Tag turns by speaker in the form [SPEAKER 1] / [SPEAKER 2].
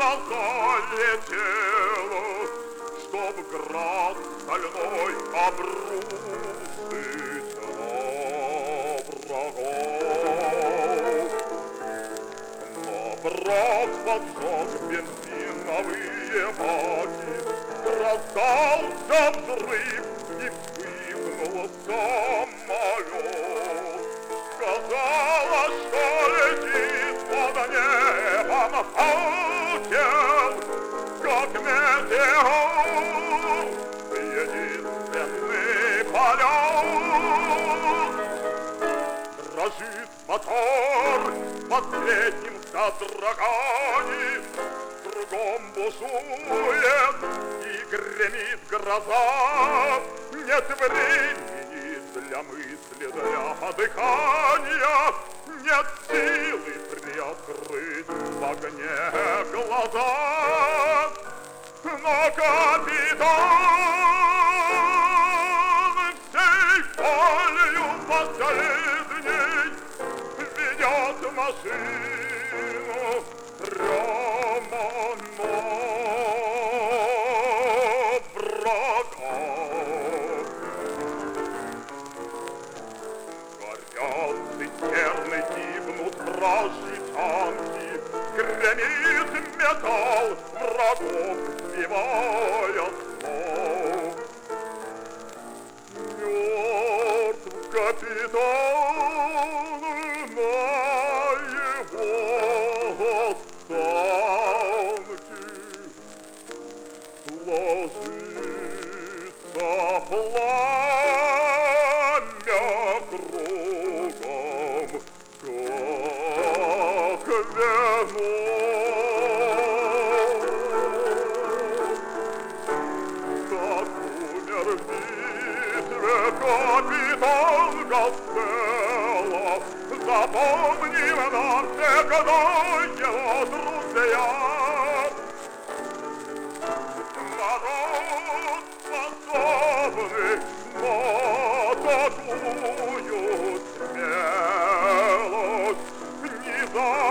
[SPEAKER 1] гроза летела, чтоб град стальной обрушить на врагов. Но враг поджег бензиновые баки, раздался взрыв и вспыхнул самолет. Казалось, что летит под небом факел, как метеор, единственный полет. Дрожит мотор в последнем содрогании, кругом бушует и гремит гроза. Нет времени для мысли, для подыхания, нет силы приоткрыть в огне глаза. Но капитан всей болью последней ведет машину прямо на врага. Горят цистерны, гибнут вражьи танки, гремит металл врагов, сбивая с ног. Мертв капитан на его танке, ложится пламя кругом, как вино. Так умер в битве капитан Гастелло, запомним навсегда его друзья. Народ способный на такую смелость, ни за